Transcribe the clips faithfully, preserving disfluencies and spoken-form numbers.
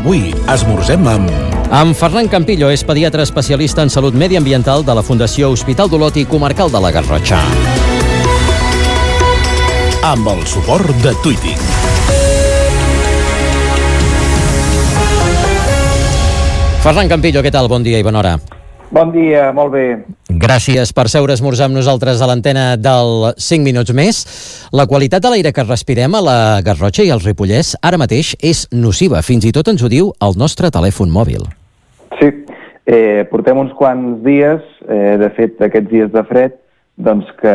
Avui esmorzem amb... Amb Ferran Campillo, és pediatre especialista en salut mediambiental de la Fundació Hospital d'Olot i Comarcal de la Garrotxa. Amb el suport de Twitter. Ferran Campillo, què tal? Bon dia i bona hora. Bon dia, molt bé. Gràcies per seure a esmorzar amb nosaltres a l'antena del cinc minuts més. La qualitat de l'aire que respirem a la Garrotxa i al Ripollès ara mateix és nociva. Fins i tot ens ho diu el nostre telèfon mòbil. Sí, eh, portem uns quants dies, eh, de fet aquests dies de fred, doncs que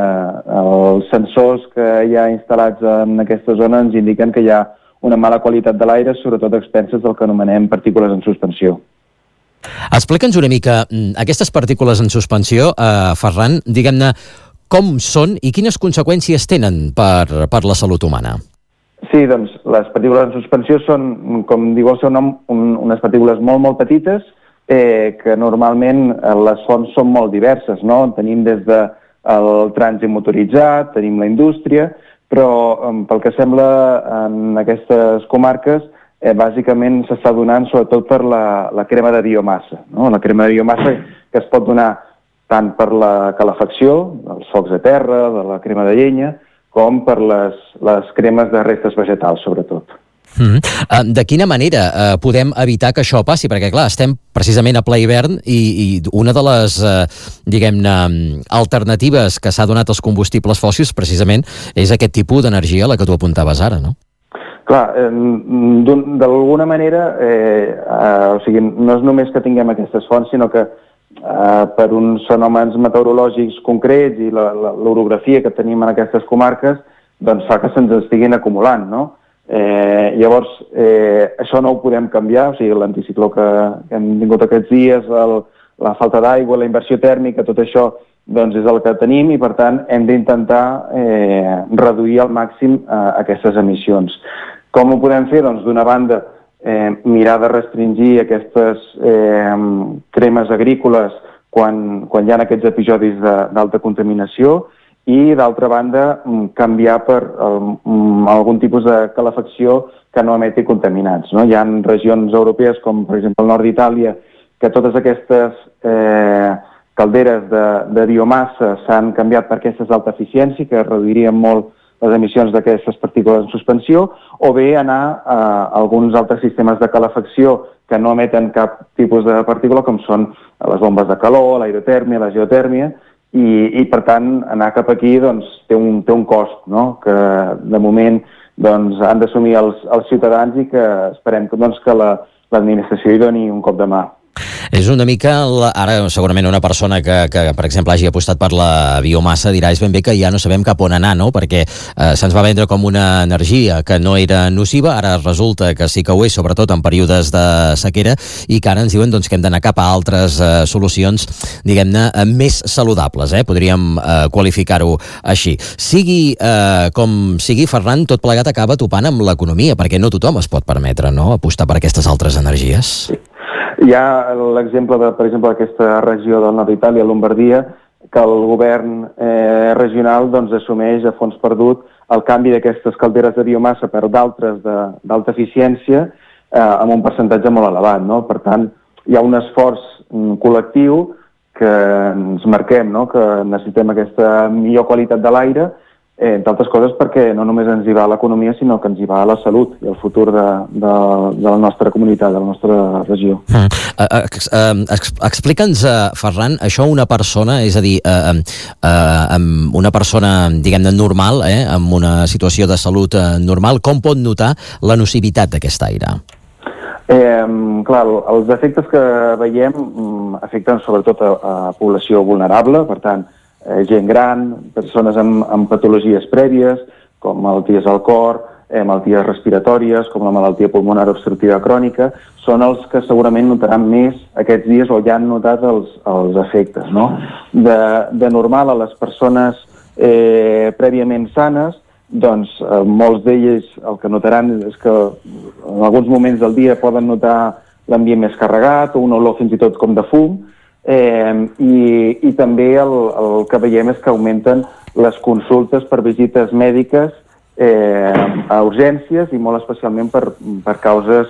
els sensors que hi ha instal·lats en aquesta zona ens indiquen que hi ha una mala qualitat de l'aire, sobretot a expenses del que anomenem partícules en suspensió. Explica'ns una mica aquestes partícules en suspensió, eh, Ferran, diguem-ne, com són i quines conseqüències tenen per, per la salut humana? Sí, doncs les partícules en suspensió són, com diu el seu nom, un, unes partícules molt, molt petites, eh, que normalment les fonts són molt diverses, no? Tenim des del trànsit motoritzat, tenim la indústria, però eh, pel que sembla en aquestes comarques, Eh, bàsicament s'està donant sobretot per la, la crema de biomassa, no? La crema de biomassa que es pot donar tant per la calefacció, dels focs de terra, de la crema de llenya, com per les, les cremes de restes vegetals, sobretot. Mm-hmm. Uh, de quina manera uh, podem evitar que això passi? Perquè, clar, estem precisament a ple hivern i, i una de les, uh, diguem-ne, alternatives que s'ha donat als combustibles fòssils precisament és aquest tipus d'energia a la que tu apuntaves ara, no? Clar, eh, d'alguna manera, eh, eh, o sigui, no és només que tinguem aquestes fonts, sinó que eh, per uns fenòmens meteorològics concrets i l'orografia que tenim en aquestes comarques, doncs fa que se'ns estiguin acumulant, no? Eh, llavors, eh, això no ho podem canviar, o sigui, l'anticicló que, que hem tingut aquests dies, el, la falta d'aigua, la inversió tèrmica, tot això doncs és el que tenim i, per tant, hem d'intentar eh, reduir al màxim eh, aquestes emissions. Com ho podem fer? Doncs, d'una banda, eh, mirar de restringir aquestes eh, cremes agrícoles quan, quan hi ha aquests episodis d'alta contaminació i, d'altra banda, canviar per um, algun tipus de calefacció que no emeti contaminants, no? Hi ha regions europees, com per exemple el nord d'Itàlia, que totes aquestes eh, calderes de, de biomassa s'han canviat per aquestes d'alta eficiència, que reduirien molt les emissions d'aquestes partícules en suspensió, o bé anar a alguns altres sistemes de calefacció que no emeten cap tipus de partícula, com són les bombes de calor, l'aerotèrmia, la geotèrmia, i, i per tant anar cap aquí doncs, té, un, té un cost, no? Que de moment doncs, han d'assumir els, els ciutadans i que esperem que, doncs, que la, l'administració hi doni un cop de mà. És una mica, la, ara segurament una persona que, que, per exemple, hagi apostat per la biomassa dirà és ben bé que ja no sabem cap on anar, no? Perquè eh, se'ns va vendre com una energia que no era nociva, ara resulta que sí que ho és, sobretot en períodes de sequera, i que ara ens diuen doncs, que hem d'anar cap a altres eh, solucions, diguem-ne, eh, més saludables, eh? Podríem eh, qualificar-ho així. Sigui eh, com sigui, Ferran, tot plegat acaba topant amb l'economia, perquè no tothom es pot permetre, no?, apostar per aquestes altres energies. Sí. Hi ha l'exemple, de, per exemple, d'aquesta regió del nord d'Itàlia, Lombardia, que el govern eh, regional doncs, assumeix a fons perdut el canvi d'aquestes calderes de biomassa per d'altres d'alta eficiència eh, amb un percentatge molt elevat, no? Per tant, hi ha un esforç mm, col·lectiu que ens marquem, no? Que necessitem aquesta millor qualitat de l'aire, Eh, entre altres coses perquè no només ens hi va l'economia, sinó que ens hi va la salut i el futur de, de, de la nostra comunitat, de la nostra regió. Mm. Uh, ex, uh, ex, Explica'ns, uh, Ferran, això una persona, és a dir, uh, uh, una persona, diguem-ne, normal, eh, amb una situació de salut uh, normal, com pot notar la nocivitat d'aquest aire? Eh, clar, els efectes que veiem um, afecten sobretot a, a població vulnerable, per tant, Eh, gent gran, persones amb, amb patologies prèvies, com malalties al cor, eh, malalties respiratòries, com la malaltia pulmonar obstructiva crònica, són els que segurament notaran més aquests dies o ja han notat els, els efectes, no? De, de normal a les persones eh, prèviament sanes, doncs eh, molts d'ells el que notaran és que en alguns moments del dia poden notar l'ambient més carregat o una olor fins i tot com de fum, Eh, i, i també el, el que veiem és que augmenten les consultes per visites mèdiques eh, a urgències i molt especialment per, per causes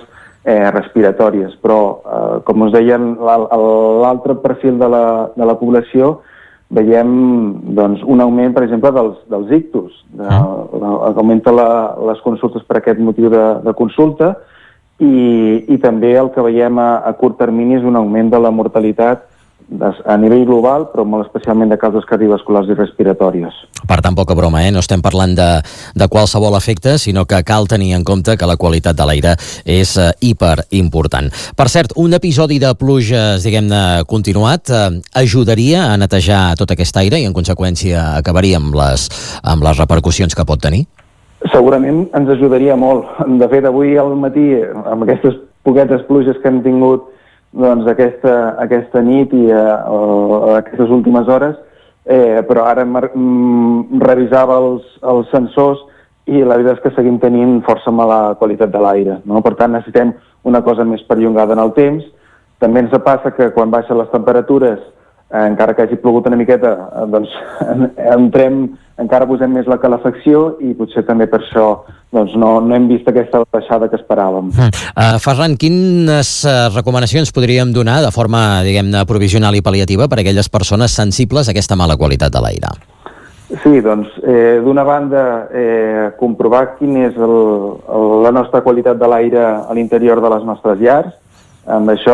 eh, respiratòries. Però, eh, com us deien, l'altre perfil de la, de la població veiem doncs, un augment, per exemple, dels, dels ictus. De, de, augmenta la, les consultes per aquest motiu de, de consulta i, i també el que veiem a, a curt termini és un augment de la mortalitat a nivell global, però molt especialment de causes cardiovasculars i respiratòries. Per tant, poca broma, eh? No estem parlant de, de qualsevol efecte, sinó que cal tenir en compte que la qualitat de l'aire és eh, hiperimportant. Per cert, un episodi de pluges, diguem-ne, continuat, eh, ajudaria a netejar tot aquest aire i, en conseqüència, acabaria amb les, amb les repercussions que pot tenir? Segurament ens ajudaria molt. De fet, avui al matí, amb aquestes poquetes pluges que hem tingut doncs aquesta, aquesta nit i uh, aquestes últimes hores, eh, però ara mm, revisava els, els sensors i la veritat és que seguim tenint força mala qualitat de l'aire, no? Per tant, necessitem una cosa més perllongada en el temps. També ens passa que quan baixen les temperatures, eh, encara que hagi plogut una miqueta, eh, doncs entrem, encara posem més la calefacció i potser també per això doncs no, no hem vist aquesta baixada que esperàvem. Uh, Ferran, quines uh, recomanacions podríem donar de forma, diguem-ne, provisional i pal·liativa per a aquelles persones sensibles a aquesta mala qualitat de l'aire? Sí, doncs, eh, d'una banda, eh, comprovar quin és el, el, la nostra qualitat de l'aire a l'interior de les nostres llars. Amb això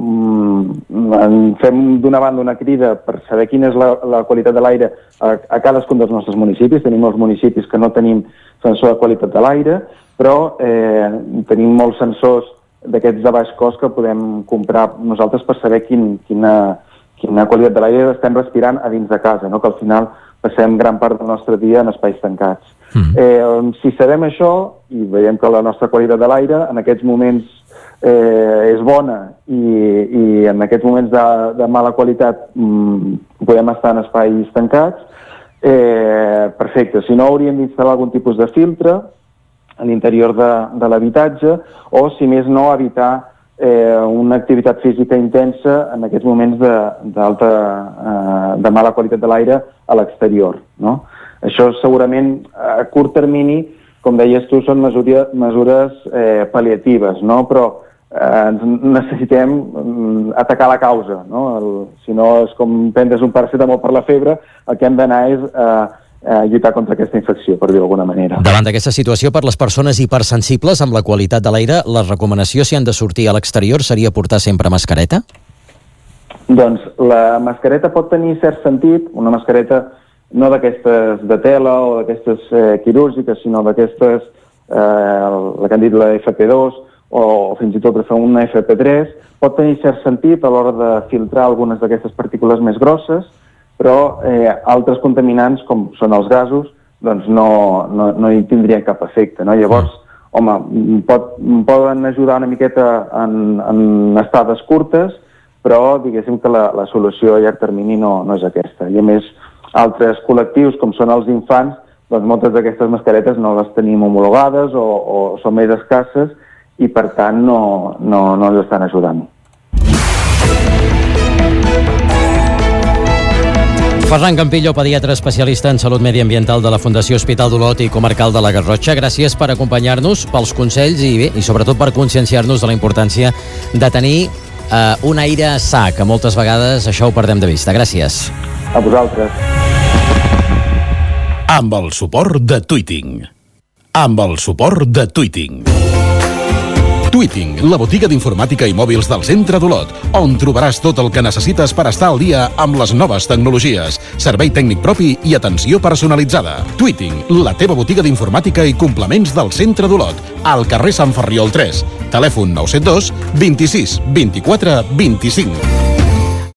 mm, fem d'una banda una crida per saber quina és la, la qualitat de l'aire a, a cadascun dels nostres municipis. Tenim molts municipis que no tenim sensor de qualitat de l'aire, però eh, tenim molts sensors d'aquests de baix cost que podem comprar nosaltres per saber quin, quina, quina qualitat de l'aire estem respirant a dins de casa, no? Que al final passem gran part del nostre dia en espais tancats. Mm. Eh, si sabem això i veiem que la nostra qualitat de l'aire en aquests moments Eh, és bona i, i en aquests moments de, de mala qualitat mm, podem estar en espais tancats, eh, perfecte. Si no, hauríem d'instal·lar algun tipus de filtre a l'interior de, de l'habitatge o, si més no, evitar eh, una activitat física intensa en aquests moments de, d'alta, eh, de mala qualitat de l'aire a l'exterior, no? Això segurament a curt termini, com deies tu, són mesura, mesures eh, pal·liatives, no? Però Eh, necessitem mm, atacar la causa, no? El, si no és com prendre's un paracetamol per la febre, el que hem d'anar és eh, eh, lluitar contra aquesta infecció, per dir-ho d'alguna manera. Davant d'aquesta situació, per les persones hipersensibles amb la qualitat de l'aire, la recomanació si han de sortir a l'exterior seria portar sempre mascareta? Doncs la mascareta pot tenir cert sentit, una mascareta no d'aquestes de tela o d'aquestes eh, quirúrgiques, sinó d'aquestes, eh, la que han dit la F P dos, o fins i tot de fer una F P tres, pot tenir cert sentit a l'hora de filtrar algunes d'aquestes partícules més grosses, però eh, altres contaminants, com són els gasos, doncs no, no, no hi tindrien cap efecte, no? Llavors, home, pot, poden ajudar una miqueta en, en estades curtes, però diguéssim que la, la solució a llarg termini no, no és aquesta. I a més, altres col·lectius, com són els infants, doncs moltes d'aquestes mascaretes no les tenim homologades o, o són més escasses, i per tant no, no, no ens estan ajudant. Ferran Campillo, pediatre especialista en salut mediambiental de la Fundació Hospital d'Olot i Comarcal de la Garrotxa, gràcies per acompanyar-nos, pels consells i, bé, i sobretot per conscienciar-nos de la importància de tenir eh, un aire sa, que moltes vegades això ho perdem de vista. Gràcies. A vosaltres. Amb el suport de Tweeting. Amb el suport de Tweeting. Tweeting, la botiga d'informàtica i mòbils del centre d'Olot, on trobaràs tot el que necessites per estar al dia amb les noves tecnologies, servei tècnic propi i atenció personalitzada. Tweeting, la teva botiga d'informàtica i complements del centre d'Olot, al carrer Sant Ferriol tres. Telèfon nou set dos, vint-i-sis, vint-i-quatre, vint-i-cinc.